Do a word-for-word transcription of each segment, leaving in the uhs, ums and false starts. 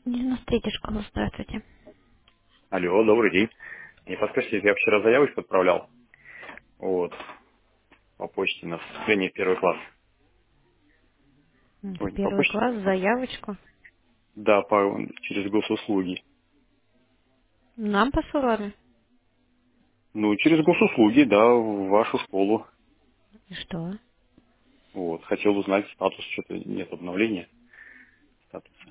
девяносто третья школа, здравствуйте. Алло, добрый день. Не подскажите, я вчера заявочку отправлял, вот, по почте на вступление в первый класс. В Ой, не по первый почте, класс заявочку. да, по, через госуслуги. Нам посылали? Ну, через госуслуги, да, в вашу школу. И что? Вот, хотел узнать статус, что-то нет обновления статуса.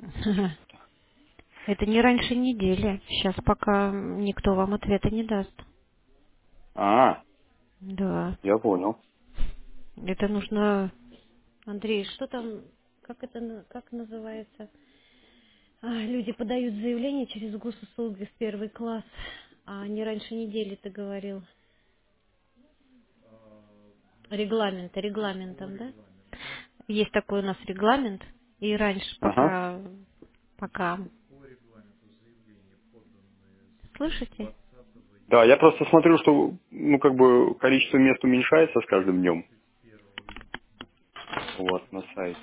Это не раньше недели. Сейчас пока никто вам ответа не даст. А, Да. я понял. Это нужно... Андрей, что там... Как это на- как называется? А, люди подают заявление через госуслуги в первый класс. А не раньше недели, ты говорил. Регламент, регламентом, да? Есть такой у нас регламент. И раньше Ага. пока... Пока... Слышите? Да, я просто смотрю, что, ну, как бы, количество мест уменьшается с каждым днем у вас на сайте.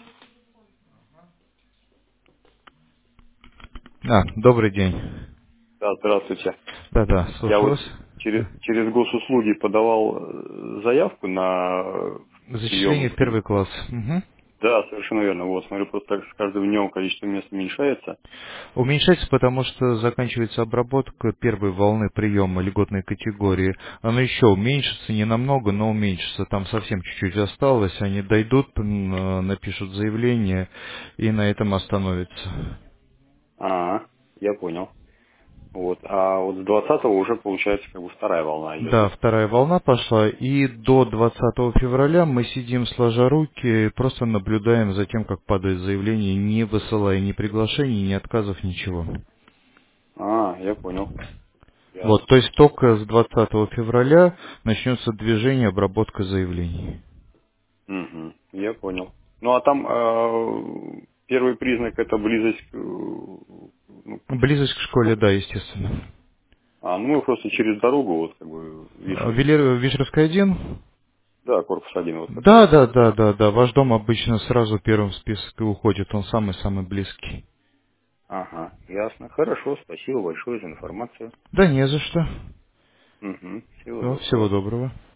А, добрый день. Да, здравствуйте. Да-да, Я слушаю вот вас. через, через госуслуги подавал э, заявку на э, Зачисление прием. в первый класс. Мгм. Да, совершенно верно. Вот, смотрю, просто так с каждым днем количество мест уменьшается. Уменьшается, потому что заканчивается обработка первой волны приема льготной категории. Оно еще уменьшится, не намного, но уменьшится. Там совсем чуть-чуть осталось. Они дойдут, м, э, напишут заявление и на этом остановятся. А, я понял. Вот. А вот с двадцатого уже, получается, как бы вторая волна идет, Да, да? вторая волна пошла, и до двадцатого февраля мы сидим сложа руки, просто наблюдаем за тем, как падает заявление, не высылая ни приглашений, ни отказов, ничего. А, я понял. Вот, Ясно. то есть только с двадцатого февраля начнется движение обработка заявлений. Угу, я понял. Ну, а там э, первый признак это близость к... э, ну, Близость к школе, да, естественно. а, ну, мы просто через дорогу, вот, как бы, А, Вишер. Велер- Вишерская один? Да, корпус один, вот как раз. Да, да, да, да, да. Ваш дом обычно сразу первым в список и уходит, он самый-самый близкий. Ага, ясно. Хорошо, спасибо большое за информацию. Да не за что. Угу, всего Всё, всего доброго. доброго.